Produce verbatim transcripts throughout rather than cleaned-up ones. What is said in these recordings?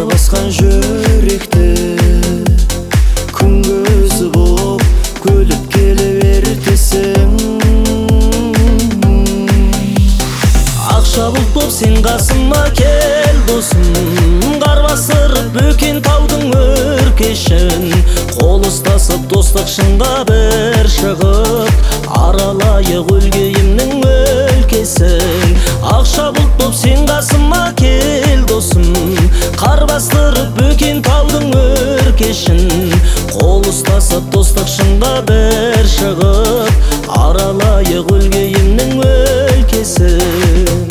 басқан жүректі күн көзі боп көліп келе бертесің. Ақша бұлт боп сен қасыма кел досым, қар басырып бөкен таудың өркешін, қол ұстасып достық шыңға бір шығып, аралайық өлгейімнің өлкесін. Ақша бұлт боп сен қасыма кел досым, қар бастырып бөкен таудың өркешін, қол ұстасып достық шыңға бір шығып, аралайық өлгейімнің өлкесін.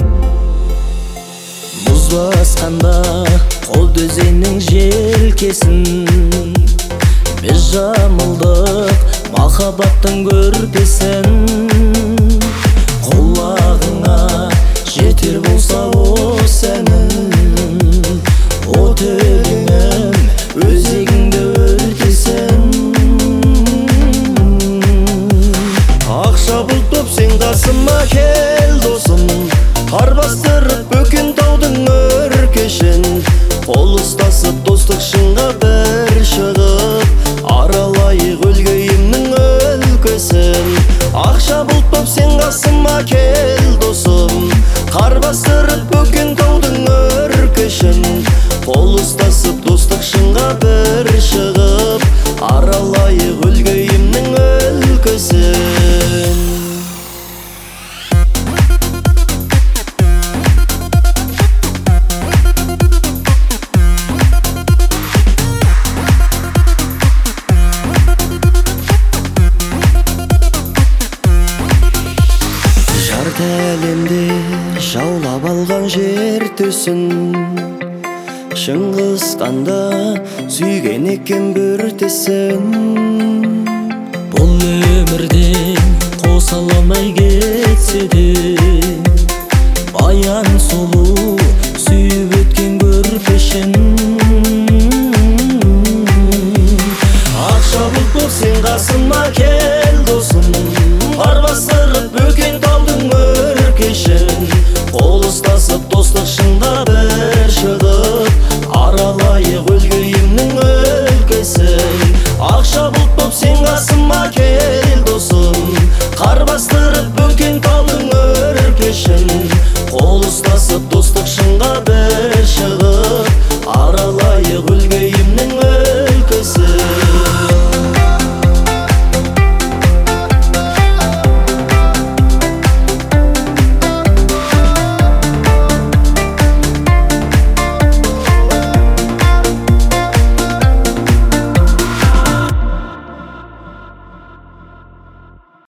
Мұз басқанда қобда өзеннің желкесін, біз жамылдық махаббаттың көрпесін. Құлағыңа жетер болса осы әнім, от өлеңім өзегіңді өртесін. Ақша бұлт боп сен қасыма кел досым, қар бастырып бөкен таудың өркешін, қол ұстасып достық шыңға бір шығып, аралайық өлгейімнің өлкесін. Ақша бұлт боп сен қасыма кел досым, қар бастырып бөкен таудың өркешін, қол ұстасып достық шыңға бір шығып, аралайық өлгейімнің өлкесін. Жарты әлемде жаулап алған жер төсін, шыңғысқанда сүйген екен бөртесін. Бұл өмірден қоса алмай кетсе де, баян сұлу сүйіп өткен көрпешін. Ақша бұлт боп сен қасыма кел досым, қар бастырып бөкен таудың өркешін, қол ұстасып достық шыңға бір шығып, аралайық өлгейімнің өлкесін. Ақша бұлт боп сен қасыма кел досым, қар бастырып бөкен таудың өркешін, қол ұстасып достық шыңға